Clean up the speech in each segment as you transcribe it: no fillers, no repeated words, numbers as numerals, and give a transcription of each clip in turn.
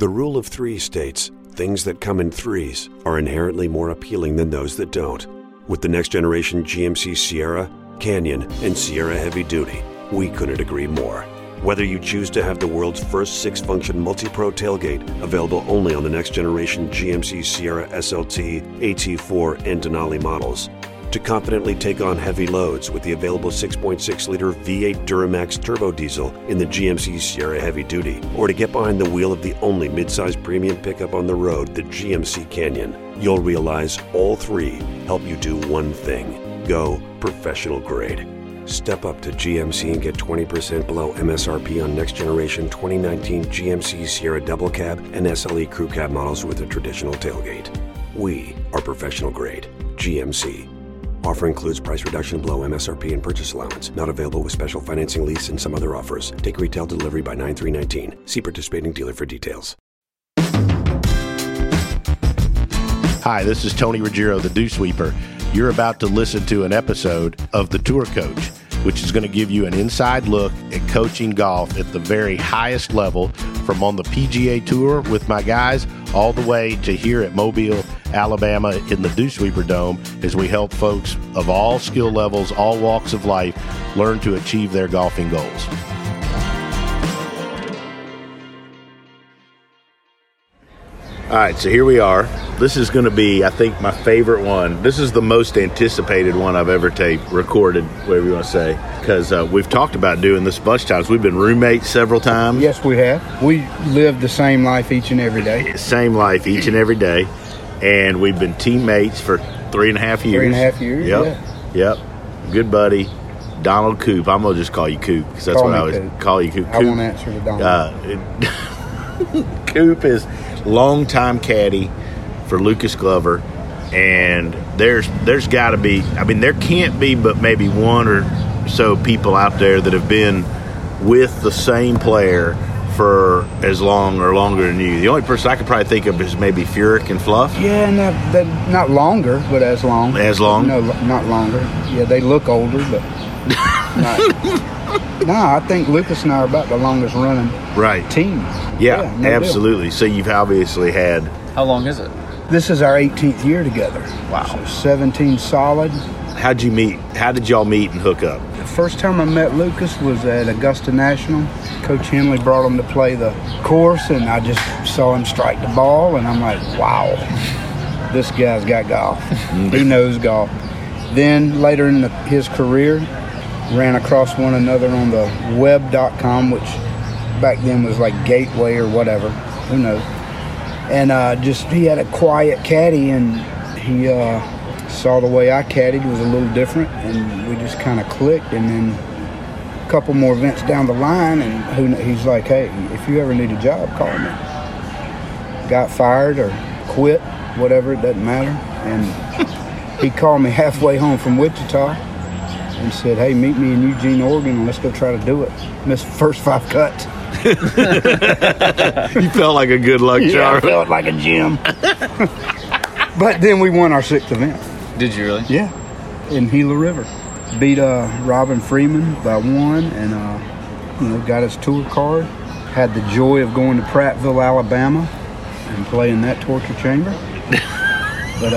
The rule of three states, things that come in threes are inherently more appealing than those that don't. With the next generation GMC Sierra, Canyon, and Sierra Heavy Duty, we couldn't agree more. Whether you choose to have the world's first 6-function multi-pro tailgate, available only on the next generation GMC Sierra SLT, AT4, and Denali models, to confidently take on heavy loads with the available 6.6-liter V8 Duramax turbo diesel in the GMC Sierra Heavy Duty, or to get behind the wheel of the only midsize premium pickup on the road, the GMC Canyon, you'll realize all three help you do one thing: go professional grade. Step up to GMC and get 20% below MSRP on next generation 2019 GMC Sierra Double Cab and SLE Crew Cab models with a traditional tailgate. We are professional grade. GMC. Offer includes price reduction below MSRP and purchase allowance. Not available with special financing, lease, and some other offers. Take retail delivery by 9/3/19. See participating dealer for details. Hi, this is Tony Ruggiero, the Dew Sweeper. You're about to listen to an episode of The Tour Coach, which is going to give you an inside look at coaching golf at the very highest level, from on the PGA Tour with my guys all the way to here at Mobile, Alabama in the Dew Sweeper Dome, as we help folks of all skill levels, all walks of life, learn to achieve their golfing goals. All right, so here we are. This is going to be, I think, my favorite one. This is the most anticipated one I've ever recorded, whatever you want to say, because we've talked about doing this a bunch of times. We've been roommates several times. Yes, we have. We live the same life each and every day. Same life each and every day. And we've been teammates for 3.5 years. 3.5 years, Yep. Yep. Good buddy, Donald Coop. I'm going to just call you Coop, because that's what I always call you, Coop. I won't answer to Donald. Coop is longtime caddy for Lucas Glover, and there's got to be, I mean, there can't be but maybe one or so people out there that have been with the same player for as long or longer than you. The only person I could probably think of is maybe Furyk and Fluff. Yeah, not longer, but as long. As long? No, not longer. Yeah, they look older, but no, I think Lucas and I are about the longest running team. Yeah, no absolutely. Deal. So you've obviously had... How long is it? This is our 18th year together. Wow. So 17 solid. How'd you meet? How did y'all meet and hook up? The first time I met Lucas was at Augusta National. Coach Henley brought him to play the course, and I just saw him strike the ball, and I'm like, wow, this guy's got golf. He knows golf. Then later in his career, ran across one another on the web.com, which back then was like Gateway or whatever, who knows. And he had a quiet caddy, and he saw the way I caddied was a little different, and we just kind of clicked. And then a couple more events down the line, and he's like, hey, if you ever need a job, call me. Got fired or quit, whatever, it doesn't matter. And he called me halfway home from Wichita and said, hey, meet me in Eugene, Oregon, and let's go try to do it. Missed the first 5 cuts. You felt like a good luck charm. Yeah, I felt like a gem. But then we won our 6th event. Did you really? Yeah, in Gila River. Beat Robin Freeman by 1, and got his tour card. Had the joy of going to Prattville, Alabama, and playing that torture chamber. But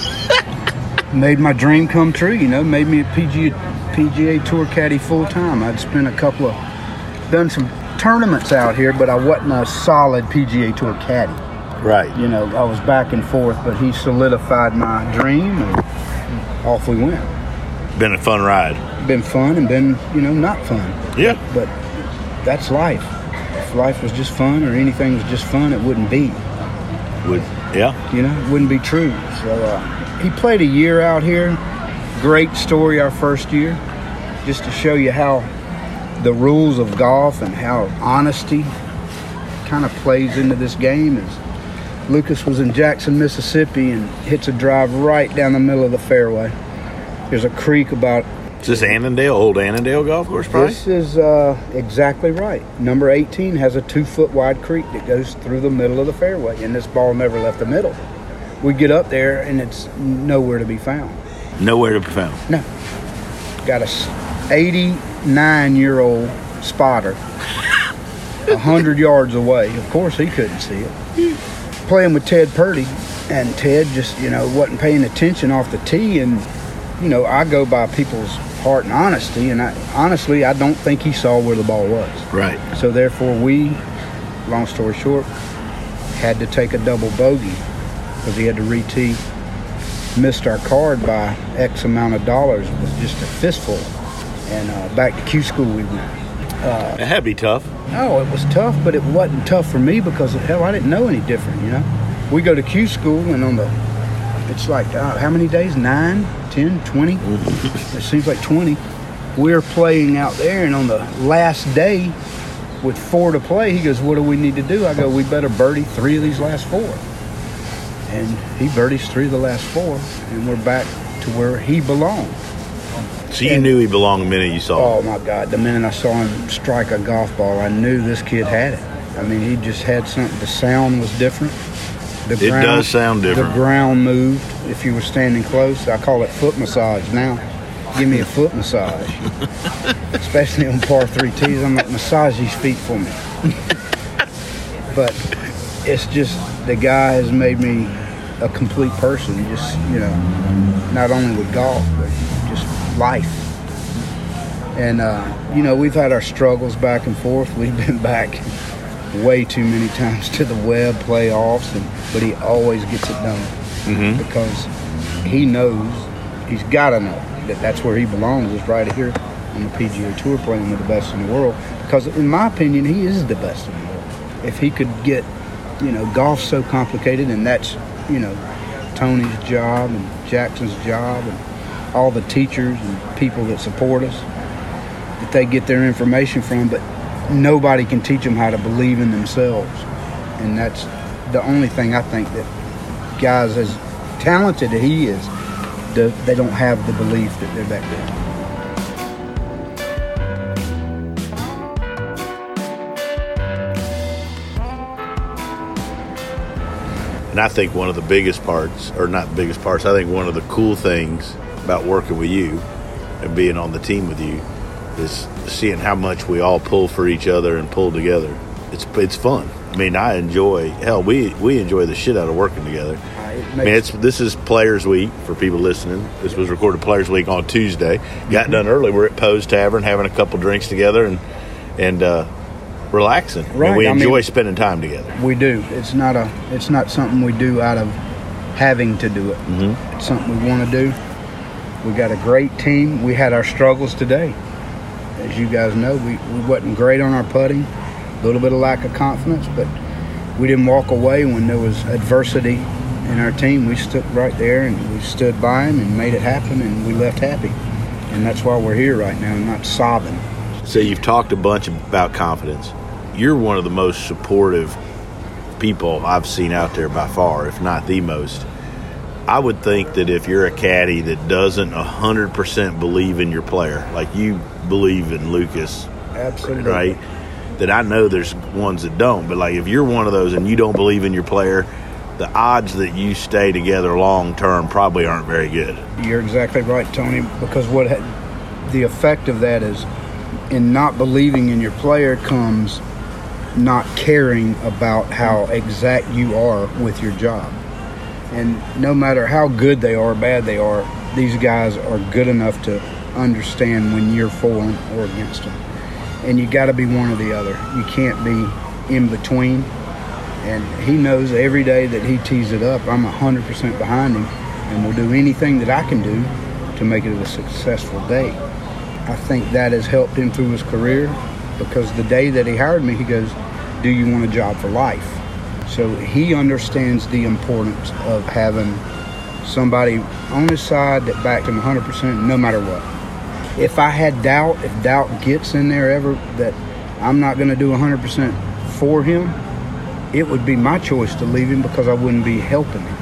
made my dream come true. Made me a PGA Tour caddy full time. I'd spent done some tournaments out here, but I wasn't a solid PGA Tour caddy. Right. I was back and forth, but he solidified my dream, and off we went. Been a fun ride. Been fun, and been, not fun. Yeah. But that's life. If life was just fun, or anything was just fun, it wouldn't be. It wouldn't be true. So he played a year out here. Great story our first year, just to show you how the rules of golf and how honesty kind of plays into this game. Is Lucas was in Jackson, Mississippi, and hits a drive right down the middle of the fairway. There's a creek about... Is this Annandale, old Annandale golf course, probably? This is exactly right. Number 18 has a 2-foot wide creek that goes through the middle of the fairway, and this ball never left the middle. We get up there, and it's nowhere to be found. Nowhere to be found? No. Got a 89-year-old spotter 100 yards away. Of course, he couldn't see it. Playing with Ted Purdy, and Ted just, wasn't paying attention off the tee. And, I go by people's heart and honesty, and I don't think he saw where the ball was. Right. So, therefore, we, long story short, had to take a double bogey because he had to re-tee. Missed our card by X amount of dollars. It was just a fistful. And back to Q school we went. It had to be tough. No, it was tough, but it wasn't tough for me because, hell, I didn't know any different, We go to Q school, and it's like, how many days? 9, 10, 20? It seems like 20. We're playing out there, and on the last day with 4 to play, he goes, what do we need to do? I go, we better birdie 3 of these last 4. And he birdies 3 of the last 4, and we're back to where he belonged. So you knew he belonged the minute you saw him? Oh, my God. The minute I saw him strike a golf ball, I knew this kid had it. I mean, he just had something. The sound was different. It does sound different. The ground moved if you were standing close. I call it foot massage now. Give me a foot massage. Especially on par 3 tees. I'm like, massage these feet for me. But it's just, the guy has made me a complete person. Just, not only with golf, but just life. And, we've had our struggles back and forth. We've been back way too many times to the Webb playoffs, but he always gets it done because he knows, he's got to know that that's where he belongs, is right here on the PGA Tour playing with the best in the world. Because in my opinion, he is the best in the world. If he could get, golf's so complicated, and that's, Tony's job and Jackson's job and all the teachers and people that support us, that they get their information from, but nobody can teach them how to believe in themselves. And that's the only thing I think that guys as talented as he is, they don't have the belief that they're that good. And I think one of the biggest parts, or not biggest parts, I think one of the cool things about working with you and being on the team with you is seeing how much we all pull for each other and pull together. It's fun. I mean, I enjoy, we enjoy the shit out of working together. This is Players Week for people listening. This was recorded Players Week on Tuesday. Got done early. We're at Poe's Tavern having a couple drinks together and relaxing. Right. And we enjoy spending time together. We do. It's not something we do out of having to do it. It's something we want to do. We got a great team. We had our struggles today. As you guys know, we wasn't great on our putting, a little bit of lack of confidence, but we didn't walk away when there was adversity in our team. We stood right there and we stood by him and made it happen, and we left happy. And that's why we're here right now, not sobbing. So you've talked a bunch about confidence. You're one of the most supportive people I've seen out there by far, if not the most. I would think that if you're a caddy that doesn't 100% believe in your player, like you believe in Lucas, absolutely, right? That I know there's ones that don't, but like if you're one of those and you don't believe in your player, the odds that you stay together long term probably aren't very good. You're exactly right, Tony, because the effect of that is, in not believing in your player comes not caring about how exact you are with your job. And no matter how good they are or bad they are, these guys are good enough to understand when you're for them or against them. And you got to be one or the other. You can't be in between. And he knows every day that he tees it up, I'm 100% behind him, and will do anything that I can do to make it a successful day. I think that has helped him through his career, because the day that he hired me, he goes, do you want a job for life? So he understands the importance of having somebody on his side that backed him 100% no matter what. If I had doubt, if doubt gets in there ever that I'm not going to do 100% for him, it would be my choice to leave him, because I wouldn't be helping him.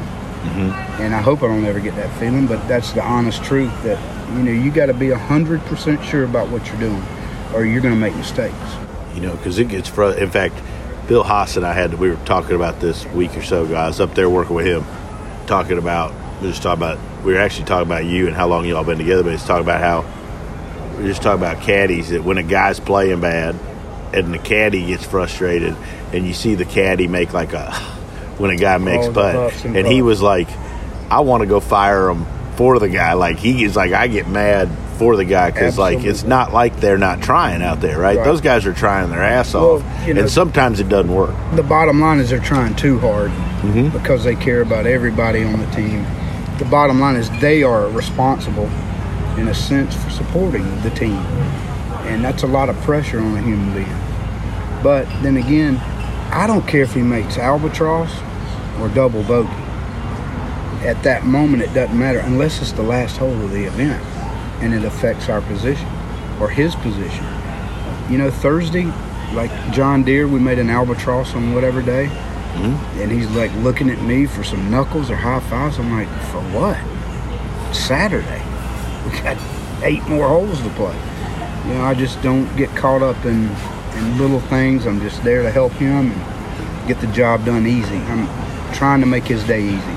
And I hope I don't ever get that feeling, but that's the honest truth, that you got to be 100% sure about what you're doing, or you're going to make mistakes. Because it gets in fact, Bill Haas and I we were talking about this week or so ago. I was up there working with him, we were actually talking about you and how long y'all been together, but we're just talking about caddies, that when a guy's playing bad and the caddy gets frustrated, and you see the caddy make like when a guy makes putt, and he was like, I want to go fire him for the guy. Like, he is like, I get mad for the guy because, like, it's not like they're not trying out there, right? Those guys are trying their ass off, and sometimes it doesn't work. The bottom line is they're trying too hard because they care about everybody on the team. The bottom line is they are responsible, in a sense, for supporting the team, and that's a lot of pressure on a human being. But then again, I don't care if he makes albatross or double bogey. At that moment, it doesn't matter unless it's the last hole of the event and it affects our position or his position. You know, Thursday, like John Deere, we made an albatross on whatever day, and he's like looking at me for some knuckles or high fives. I'm like, for what? Saturday. We got 8 more holes to play. You know, I just don't get caught up in little things. I'm just there to help him and get the job done easy. I'm trying to make his day easy.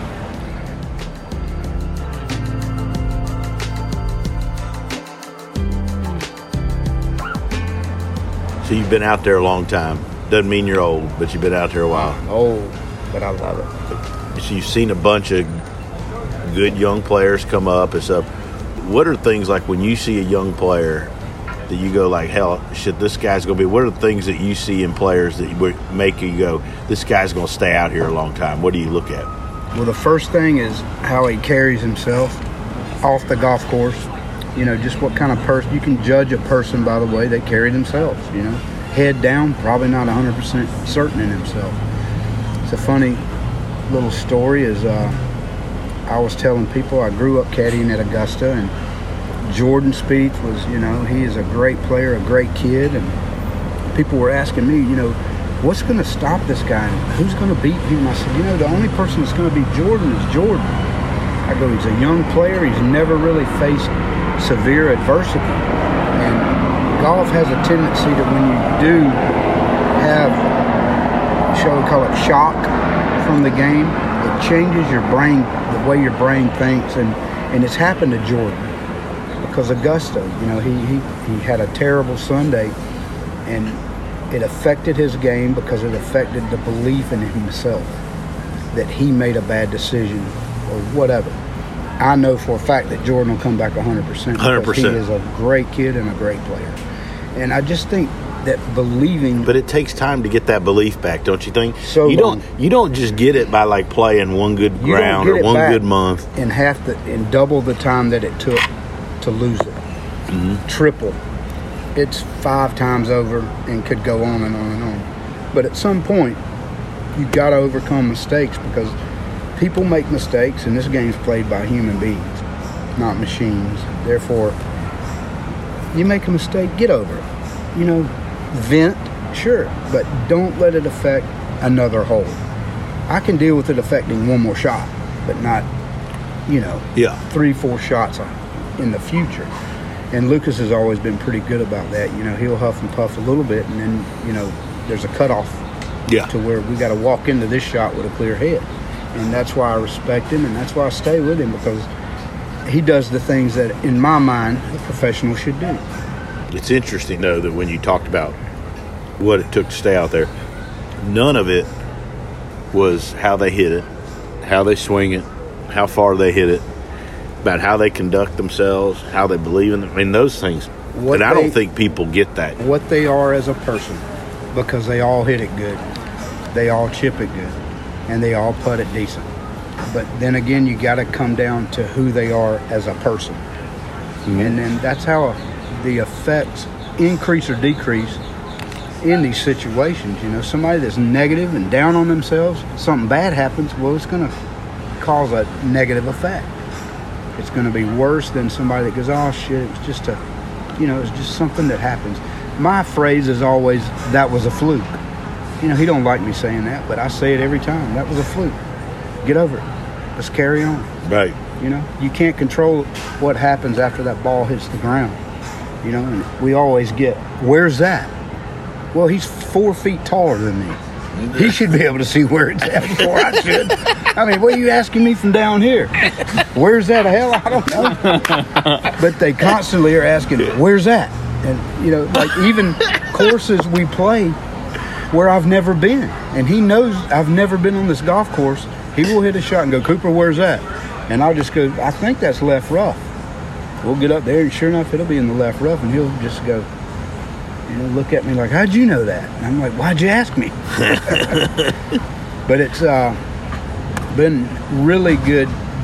So you've been out there a long time. Doesn't mean you're old, but you've been out there a while. I'm old, but I love it. So you've seen a bunch of good young players come up and stuff. What are things like when you see a young player that you go like, hell, shit, this guy's going to be, what are the things that you see in players that would make you go, this guy's going to stay out here a long time? What do you look at? Well, the first thing is how he carries himself off the golf course. You know, just what kind of person. You can judge a person by the way they carry themselves, you know. Head down, probably not 100% certain in himself. It's a funny little story is I was telling people I grew up caddying at Augusta, and Jordan Spieth was, you know, he is a great player, a great kid, and people were asking me, you know, what's going to stop this guy? Who's going to beat him? I said, you know, the only person that's going to beat Jordan is Jordan. I go, he's a young player. He's never really faced severe adversity. And golf has a tendency to, when you do have, shall we call it, shock from the game, it changes your brain, the way your brain thinks. And it's happened to Jordan because Augusta, you know, he had a terrible Sunday, and it affected his game because it affected the belief in himself that he made a bad decision or whatever. I know for a fact that Jordan will come back 100%. 100%. He is a great kid and a great player. And I just think that believing. But it takes time to get that belief back, don't you think? So you don't just get it by like playing one good round or one good month. And double the time that it took to lose it. Triple. It's 5 times over and could go on and on and on. But at some point, you got to overcome mistakes because people make mistakes, and this game's played by human beings, not machines. Therefore, you make a mistake, get over it. You know, vent, sure, but don't let it affect another hole. I can deal with it affecting one more shot, but not, you know, 3-4 shots in the future. And Lucas has always been pretty good about that. You know, he'll huff and puff a little bit, and then, you know, there's a cutoff to where we got to walk into this shot with a clear head. And that's why I respect him, and that's why I stay with him, because he does the things that, in my mind, a professional should do. It's interesting, though, that when you talked about what it took to stay out there, none of it was how they hit it, how they swing it, how far they hit it, about how they conduct themselves, how they believe in them. I mean, those things. And I don't think people get that. What they are as a person, because they all hit it good. They all chip it good. And they all putt it decent. But then again, you got to come down to who they are as a person. And then that's how the effects increase or decrease in these situations. You know, somebody that's negative and down on themselves, something bad happens, well, it's going to cause a negative effect. It's going to be worse than somebody that goes, oh, shit, it was just it's just something that happens. My phrase is always, that was a fluke. You know, he don't like me saying that, but I say it every time. That was a fluke. Get over it. Let's carry on. Right. You know, you can't control what happens after that ball hits the ground. You know, and we always get, where's that? Well, he's 4 feet taller than me. He should be able to see where it's at before I should. I mean, what are you asking me from down here? Where's that? Hell, I don't know. But they constantly are asking, where's that? And, you know, like even courses we play where I've never been. And he knows I've never been on this golf course. He will hit a shot and go, Cooper, where's that? And I'll just go, I think that's left rough. We'll get up there, and sure enough, it'll be in the left rough, and he'll just go, you know, look at me like, how'd you know that? And I'm like, why'd you ask me? But it's been really good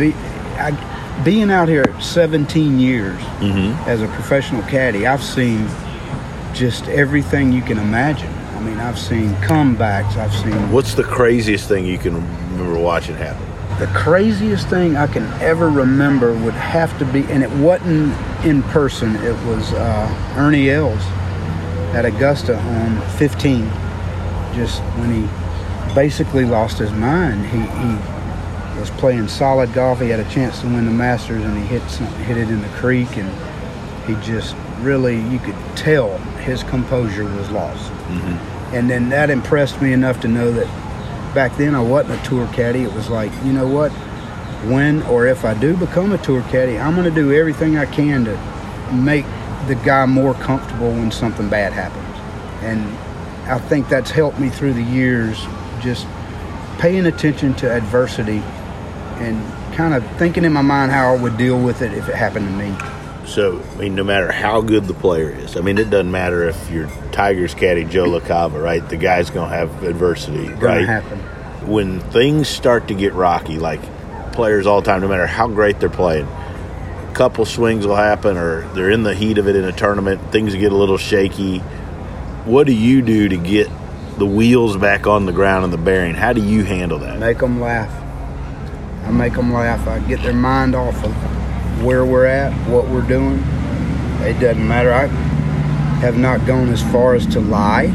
being out here 17 years as a professional caddy. I've seen just everything you can imagine. I mean, I've seen comebacks. I've seen... What's the craziest thing you can remember watching happen? The craziest thing I can ever remember would have to be, and it wasn't in person, it was Ernie Els at Augusta on 15. Just when he basically lost his mind. He was playing solid golf. He had a chance to win the Masters, and he hit it in the creek, and he just really, you could tell his composure was lost. And then that impressed me enough to know that back then I wasn't a tour caddy. It was like, you know what, when or if I do become a tour caddy, I'm going to do everything I can to make the guy more comfortable when something bad happens. And I think that's helped me through the years, just paying attention to adversity and kind of thinking in my mind how I would deal with it if it happened to me. So, I mean, no matter how good the player is, I mean, it doesn't matter if you're Tigers caddy Joe LaCava, right? The guy's going to have adversity, right? Going to happen. When things start to get rocky, like players all the time, no matter how great they're playing, a couple swings will happen, or they're in the heat of it in a tournament, things get a little shaky. What do you do to get the wheels back on the ground and the bearing? How do you handle that? Make them laugh. I make them laugh. I get their mind off of where we're at, what we're doing. It doesn't matter. I have not gone as far as to lie,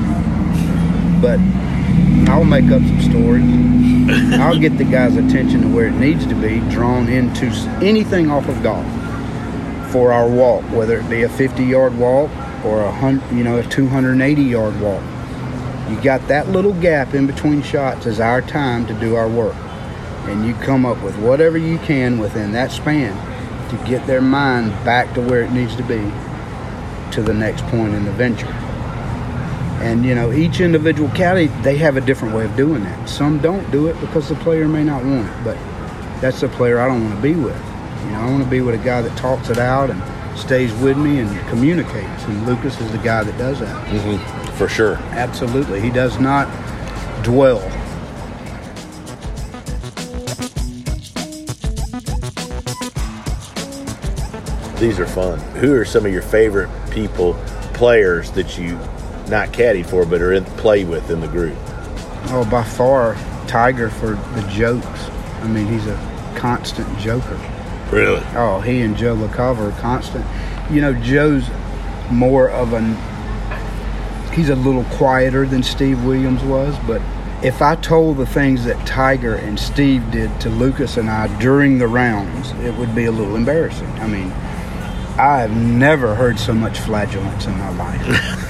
but I'll make up some stories. I'll get the guy's attention to where it needs to be, drawn into anything off of golf for our walk, whether it be a 50-yard walk or a 280-yard walk. You got that little gap in between shots is our time to do our work, and you come up with whatever you can within that span to get their mind back to where it needs to be to the next point in the venture. And, you know, each individual caddy, they have a different way of doing that. Some don't do it because the player may not want it, but that's the player I don't want to be with. You know, I want to be with a guy that talks it out and stays with me and communicates, and Lucas is the guy that does that. For sure. Absolutely. He does not dwell. These are fun. Who are some of your favorite players that you not caddied for, but are play with in the group? Oh, by far, Tiger for the jokes. I mean, he's a constant joker. Really? Oh, he and Joe LaCava are constant. You know, Joe's more of he's a little quieter than Steve Williams was, but if I told the things that Tiger and Steve did to Lucas and I during the rounds, it would be a little embarrassing. I mean, I have never heard so much flatulence in my life.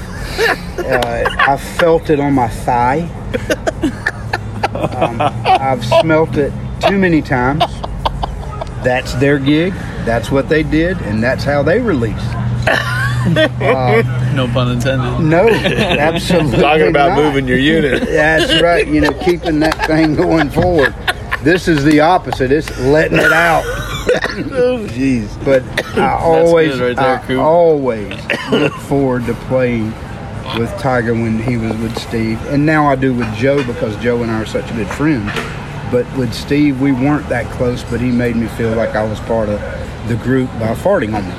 I felt it on my thigh. I've smelt it too many times. That's their gig. That's what they did, and that's how they release. No pun intended. No, absolutely Talking about not. moving your unit. That's right. You know, keeping that thing going forward. This is the opposite. It's letting it out. Oh, jeez. But I always look forward to playing with Tiger when he was with Steve. And now I do with Joe because Joe and I are such good friends. But with Steve, we weren't that close, but he made me feel like I was part of the group by farting on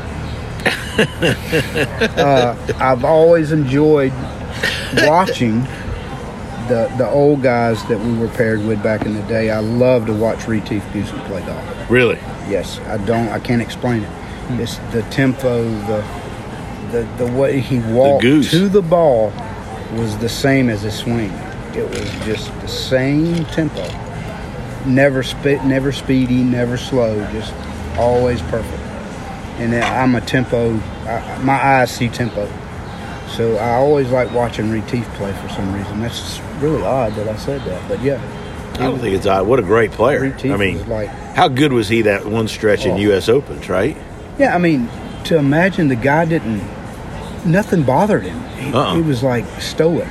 me. I've always enjoyed watching the old guys that we were paired with back in the day. I love to watch Retief Goosen play golf. Really? Yes, I can't explain it. It's the tempo, the way he walked to the ball was the same as his swing. It was just the same tempo. Never speedy, never slow, just always perfect. And I'm a tempo, my eyes see tempo. So I always like watching Retief play for some reason. That's really odd that I said that, but yeah. I don't think it's odd. What a great player. Retief, I mean, like, how good was he that one stretch in U.S. Opens, right? Yeah, I mean, to imagine the guy didn't nothing bothered him. He was like stoic.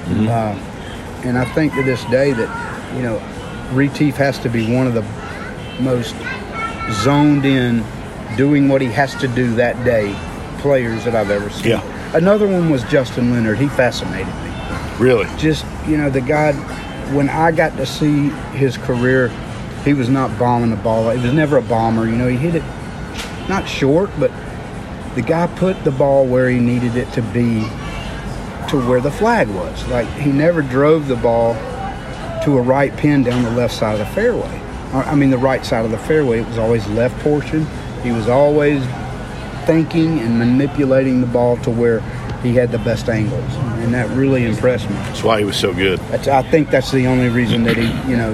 And I think to this day that, you know, Retief has to be one of the most zoned in, doing what he has to do that day players that I've ever seen. Yeah. Another one was Justin Leonard. He fascinated me. Really? Just, you know, the guy, when I got to see his career, he was not bombing the ball. He was never a bomber. You know, he hit it not short, but the guy put the ball where he needed it to be, to where the flag was. Like, he never drove the ball to a right pin down the left side of the fairway. I mean, the right side of the fairway. It was always left portion. He was always thinking and manipulating the ball to where he had the best angles, and that really impressed me. That's why he was so good. I think that's the only reason that he, you know,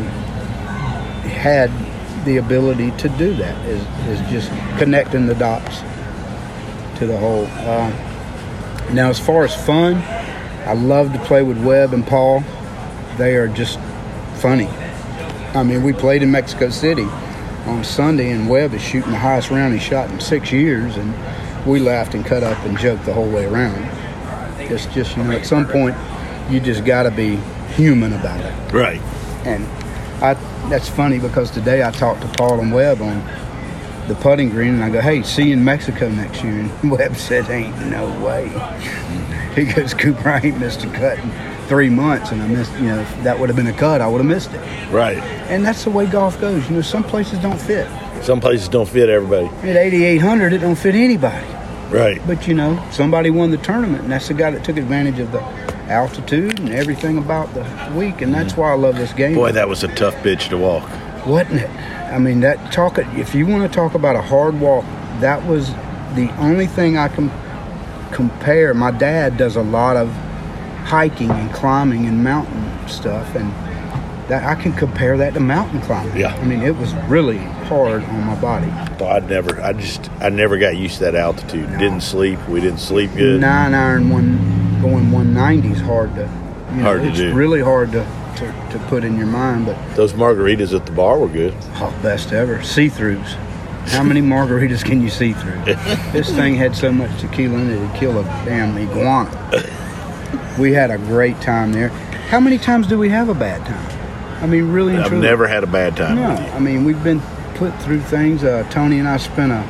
had the ability to do that, is just connecting the dots to the whole. Now, as far as fun, I love to play with Webb and Paul. They are just funny. I mean, we played in Mexico City on Sunday, and Webb is shooting the highest round he shot in 6 years, and we laughed and cut up and joked the whole way around. It's just, you know, at some point, you just got to be human about it. Right. And that's funny, because today I talked to Paul and Webb on the putting green, and I go, hey, see you in Mexico next year. And Webb said, ain't no way. He goes, Cooper, I ain't missed a cut in 3 months, and I missed, you know, if that would have been a cut, I would have missed it. Right. And that's the way golf goes. You know, some places don't fit. Some places don't fit everybody. At 8,800, it don't fit anybody. Right. But, you know, somebody won the tournament, and that's the guy that took advantage of the altitude and everything about the week, and that's why I love this game. Boy, that was a tough pitch to walk. Wasn't it? I mean, if you want to talk about a hard walk, that was the only thing I can compare. My dad does a lot of hiking and climbing and mountain stuff, and that I can compare that to mountain climbing. Yeah. I mean, it was really hard on my body. So I never got used to that altitude. No. Didn't sleep. We didn't sleep good. 9-iron going 190 is hard to, you know, hard to do. It's really hard to put in your mind. But those margaritas at the bar were good. Oh, best ever. See-throughs. How many margaritas can you see through? This thing had so much tequila in it, it'd kill a damn iguana. We had a great time there. How many times do we have a bad time? I mean, really and truly. I've never had a bad time. No, I mean, we've been put through things. Tony and I spent a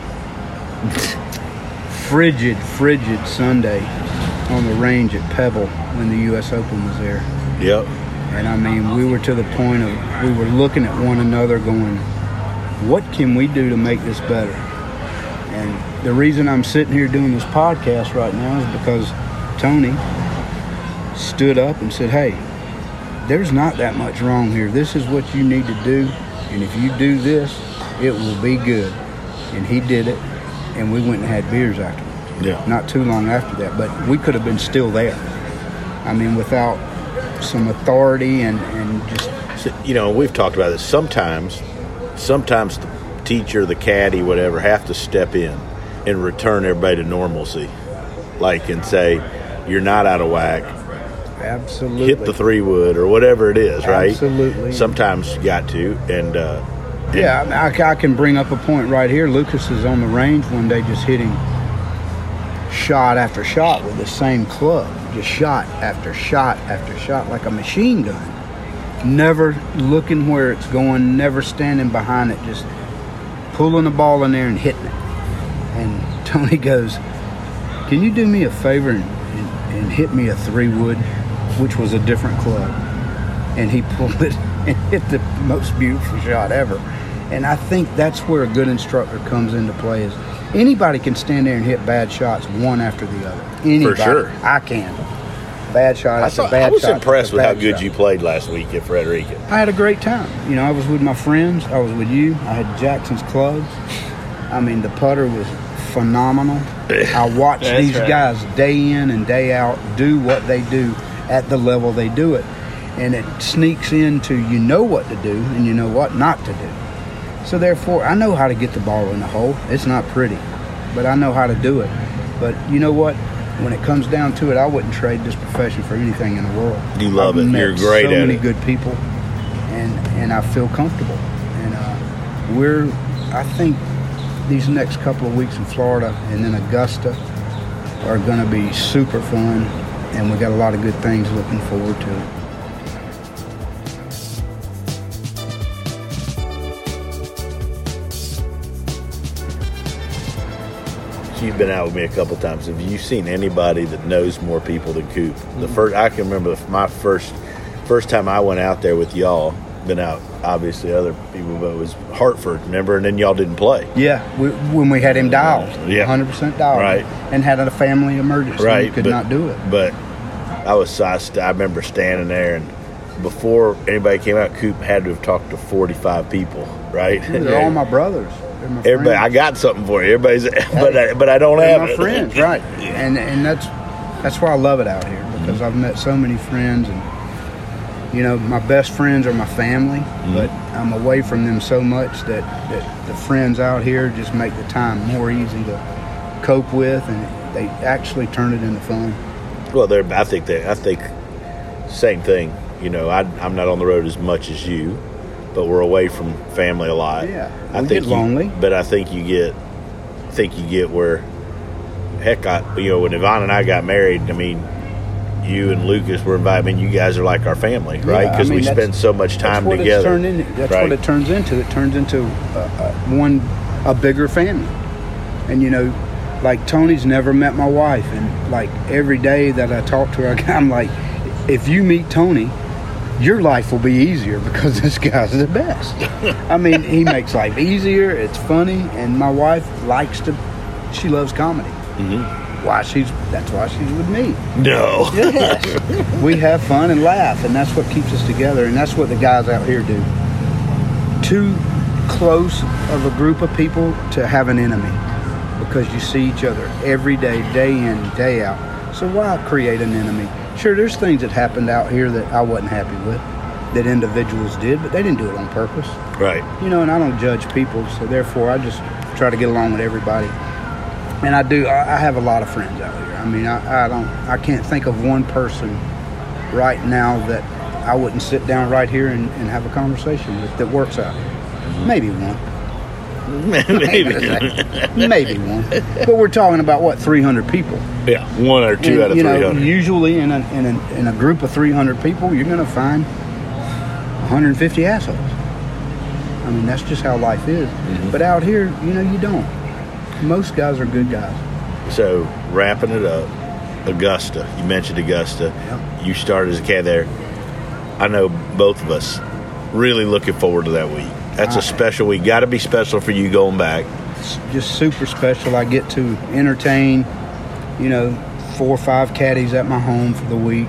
frigid Sunday on the range at Pebble when the U.S. Open was there. Yep. And I mean, we were to the point of, we were looking at one another going, what can we do to make this better? And the reason I'm sitting here doing this podcast right now is because Tony stood up and said, hey, there's not that much wrong here. This is what you need to do. And if you do this, it will be good. And he did it. And we went and had beers afterwards. Yeah. Not too long after that. But we could have been still there. I mean, without some authority and just... You know, we've talked about this. Sometimes the teacher, the caddy, whatever, have to step in and return everybody to normalcy. Like, and say, you're not out of whack. Absolutely. Hit the 3-wood or whatever it is, right? Absolutely. Sometimes you got to. Yeah, I can bring up a point right here. Lucas is on the range one day just hitting shot after shot with the same club. Just shot after shot after shot like a machine gun. Never looking where it's going, never standing behind it, just pulling the ball in there and hitting it. And Tony goes, can you do me a favor and hit me a 3-wood, which was a different club? And he pulled it and hit the most beautiful shot ever. And I think that's where a good instructor comes into play. Is anybody can stand there and hit bad shots one after the other. Anybody. For sure. I can. Bad shot after bad shot. I was impressed with how good shot. You played last week at Frederica. I had a great time. You know, I was with my friends. I was with you. I had Jackson's clubs. I mean, the putter was phenomenal. I watched these guys day in and day out do what they do at the level they do it. And it sneaks into you know what to do and you know what not to do. So therefore, I know how to get the ball in the hole. It's not pretty, but I know how to do it. But you know what? When it comes down to it, I wouldn't trade this profession for anything in the world. You love it. You're great at it. So many good people, and I feel comfortable. And I think these next couple of weeks in Florida and then Augusta are going to be super fun, and we got a lot of good things looking forward to. You've been out with me a couple times. Have you seen anybody that knows more people than Coop? The first I can remember my first time I went out there with y'all. Been out, obviously, other people, but it was Hartford. Remember, and then y'all didn't play. Yeah, when we had him dialed, 100% dialed, right, and had a family emergency, right, we could not do it. But I remember standing there, and before anybody came out, Coop had to have talked to 45 people, right? They're all my brothers. Everybody, friends. I got something for you. Everybody's, but I don't have my it. Friends, right? And that's why I love it out here, because I've met so many friends, and my best friends are my family, but I'm away from them so much that the friends out here just make the time more easy to cope with, and they actually turn it into fun. Well, I think same thing. I'm not on the road as much as you, but we're away from family a lot. Yeah, I think get lonely. But I think you get where, heck, when Yvonne and I got married, I mean, you and Lucas were invited. I mean, you guys are like our family, right? Because we spend so much time together. That's what it turns into. It turns into a bigger family. And like Tony's never met my wife, and like every day that I talk to her, I'm like, if you meet Tony, your life will be easier, because this guy's the best. I mean, he makes life easier. It's funny, and my wife she loves comedy. Mm-hmm. That's why she's with me. No. Yes. We have fun and laugh, and that's what keeps us together, and that's what the guys out here do. Too close of a group of people to have an enemy, because you see each other every day, day in, day out. So why create an enemy? Sure, there's things that happened out here that I wasn't happy with, that individuals did, but they didn't do it on purpose. Right. And I don't judge people, so therefore I just try to get along with everybody. And I have a lot of friends out here. I mean, I can't think of one person right now that I wouldn't sit down right here and have a conversation with that works out here. Maybe one. Maybe one. But we're talking about 300 people. Yeah, one or two out of 300. Usually in a group of 300 people, you're going to find 150 assholes. I mean, that's just how life is. Mm-hmm. But out here, you don't. Most guys are good guys. So, wrapping it up, Augusta. You mentioned Augusta. Yep. You started as a cat there. I know both of us really looking forward to that week. That's a special week. Got to be special for you going back. It's just super special. I get to entertain, 4 or 5 caddies at my home for the week.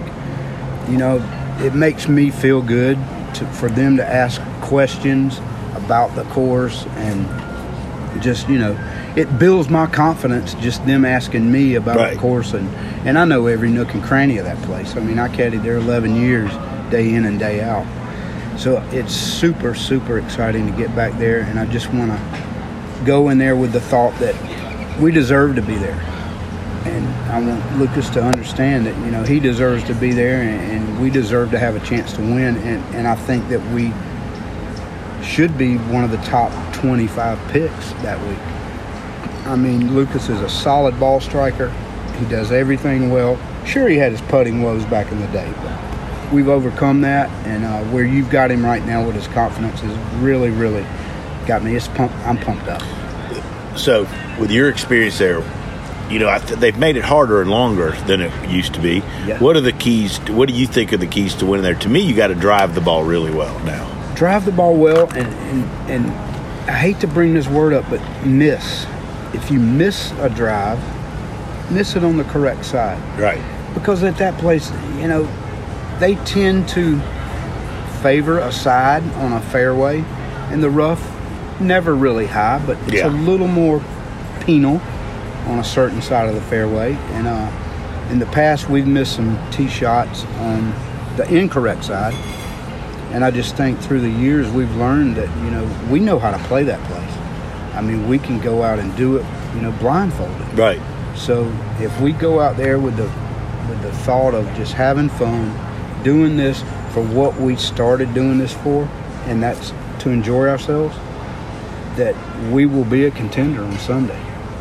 It makes me feel good for them to ask questions about the course, and just, it builds my confidence, just them asking me about the course. And I know every nook and cranny of that place. I mean, I caddied there 11 years, day in and day out. So it's super, super exciting to get back there. And I just want to go in there with the thought that we deserve to be there. And I want Lucas to understand that, he deserves to be there, and we deserve to have a chance to win. And I think that we should be one of the top 25 picks that week. I mean, Lucas is a solid ball striker. He does everything well. Sure, he had his putting woes back in the day, but we've overcome that. And where you've got him right now with his confidence is really, really got me. I'm pumped up. So, with your experience there, they've made it harder and longer than it used to be. Yeah. What are the keys? What do you think are the keys to winning there? To me, you got to drive the ball really well now. Drive the ball well, and I hate to bring this word up, but miss. If you miss a drive, miss it on the correct side. Right. Because at that place, they tend to favor a side on a fairway, and the rough, never really high, but it's a little more penal on a certain side of the fairway. And in the past, we've missed some tee shots on the incorrect side. And I just think through the years, we've learned that, we know how to play that place. I mean, we can go out and do it, blindfolded. Right. So if we go out there with the thought of just having fun, doing this for what we started doing this for, and that's to enjoy ourselves, that we will be a contender on Sunday.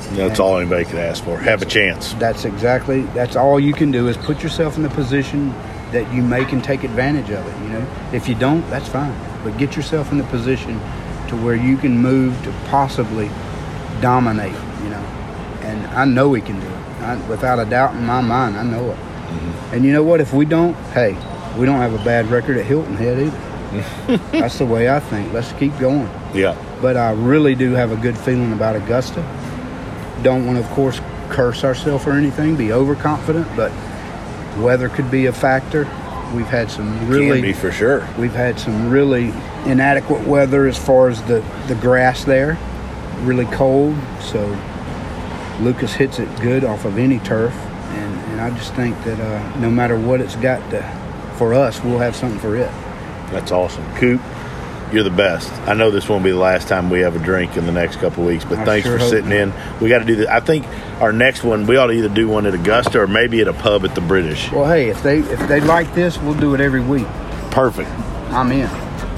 That's all anybody could ask for. Have a chance. That's all you can do is put yourself in the position that you may can take advantage of it, you know. If you don't, that's fine. But get yourself in the position to where you can move to possibly dominate, you know. And I know we can do it. Without a doubt in my mind, I know it. Mm-hmm. And you know what? If we don't, hey, we don't have a bad record at Hilton Head either. That's the way I think. Let's keep going. Yeah. But I really do have a good feeling about Augusta. Don't want to, of course, curse ourselves or anything, be overconfident, but weather could be a factor. We've had some really... Can be for sure. We've had some really inadequate weather as far as the grass there. Really cold, so Lucas hits it good off of any turf. And I just think that no matter what it's got for us, we'll have something for it. That's awesome. Coop, you're the best. I know this won't be the last time we have a drink in the next couple of weeks, but thanks for sitting in. We got to do this. I think our next one, we ought to either do one at Augusta or maybe at a pub at the British. Well, hey, if they like this, we'll do it every week. Perfect. I'm in.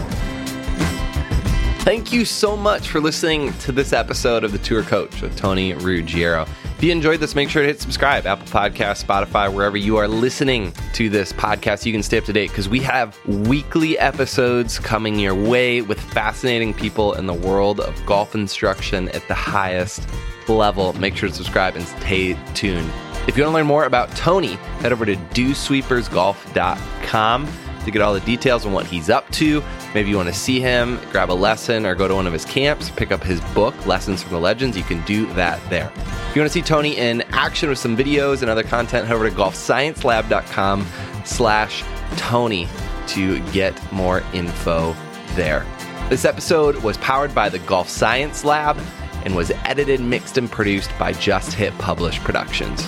Thank you so much for listening to this episode of The Tour Coach with Tony Ruggiero. If you enjoyed this, make sure to hit subscribe, Apple Podcasts, Spotify, wherever you are listening to this podcast. You can stay up to date because we have weekly episodes coming your way with fascinating people in the world of golf instruction at the highest level. Make sure to subscribe and stay tuned. If you want to learn more about Tony, head over to dewsweepersgolf.com to get all the details on what he's up to. Maybe you want to see him, grab a lesson, or go to one of his camps, pick up his book, Lessons from the Legends. You can do that there. If you want to see Tony in action with some videos and other content, head over to golfsciencelab.com/Tony to get more info there. This episode was powered by the Golf Science Lab and was edited, mixed, and produced by Just Hit Publish Productions.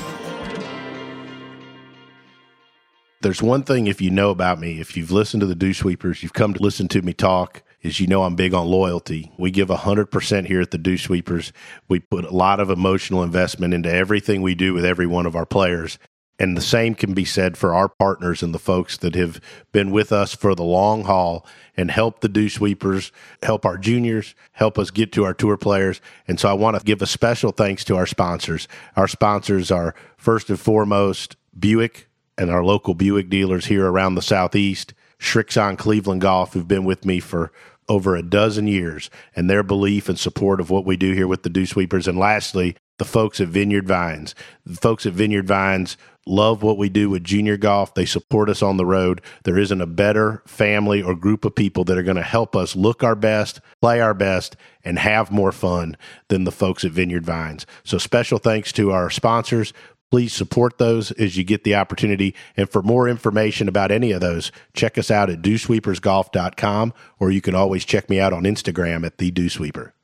There's one thing, if you know about me, if you've listened to the Dew Sweepers, you've come to listen to me talk, is you know I'm big on loyalty. We give 100% here at the Dew Sweepers. We put a lot of emotional investment into everything we do with every one of our players. And the same can be said for our partners and the folks that have been with us for the long haul and help the Dew Sweepers, help our juniors, help us get to our tour players. And so I want to give a special thanks to our sponsors. Our sponsors are, first and foremost, Buick and our local Buick dealers here around the Southeast, Srixon Cleveland Golf, who've been with me for over a dozen years, and their belief and support of what we do here with the Dew Sweepers. And lastly, the folks at Vineyard Vines. The folks at Vineyard Vines love what we do with junior golf. They support us on the road. There isn't a better family or group of people that are going to help us look our best, play our best, and have more fun than the folks at Vineyard Vines. So special thanks to our sponsors. Please support those as you get the opportunity. And for more information about any of those, check us out at dewsweepersgolf.com, or you can always check me out on Instagram at @TheDewSweeper.